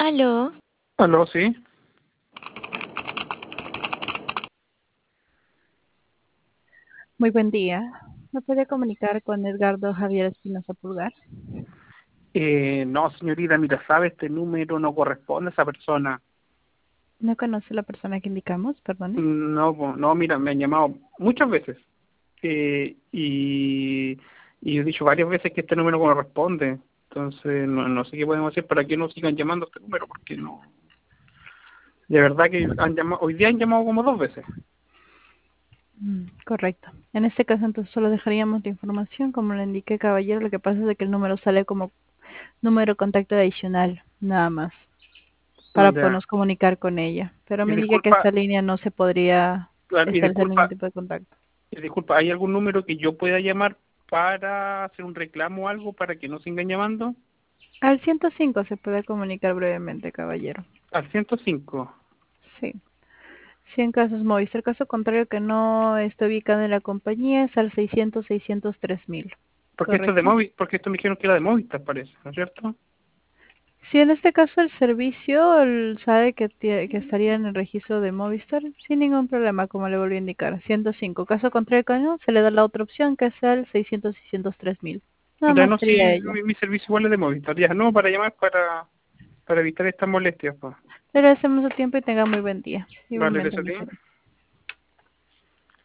Aló, Aló, sí. Muy buen día. ¿Me podría comunicar con Edgardo Javier Espinosa Pulgar? No, señorita, mira, sabe, este número no corresponde a esa persona. ¿No conoce la persona que indicamos? Perdone. No, mira, me han llamado muchas veces. Y he dicho varias veces que este número no corresponde. Entonces, no sé qué podemos hacer para que no sigan llamando a este número, porque no. De verdad que han llamado, hoy día han llamado como 2 veces. Correcto. En este caso, entonces, solo dejaríamos la información, como le indiqué, caballero. Lo que pasa es de que el número sale como número de contacto adicional, nada más, para Ya. podernos comunicar con ella. Pero Y me indica que disculpa, esta línea no se podría claro, establecer ningún tipo de contacto. ¿hay algún número que yo pueda llamar para hacer un reclamo o algo para que no sigan llamando? Al 105 se puede comunicar brevemente, caballero. Al 105. Sí. Si en casos Movistar, caso contrario que no esté ubicado en la compañía, es al 600-603.000. Porque esto es de ¿Correcto? móvil, porque esto me dijeron que era de Movistar, parece, ¿no es cierto? Si en este caso el servicio sabe que estaría en el registro de Movistar, sin ningún problema, como le volví a indicar. 105. Caso contrario que no, se le da la otra opción, que es el 600-603.000. Nada Ya más no, sí, sería ello. mi servicio igual es de Movistar, ya no, para llamar para evitar estas molestias, pues. Le agradecemos su tiempo y tenga muy buen día. Vale, Igualmente, gracias a muchas ti. gracias.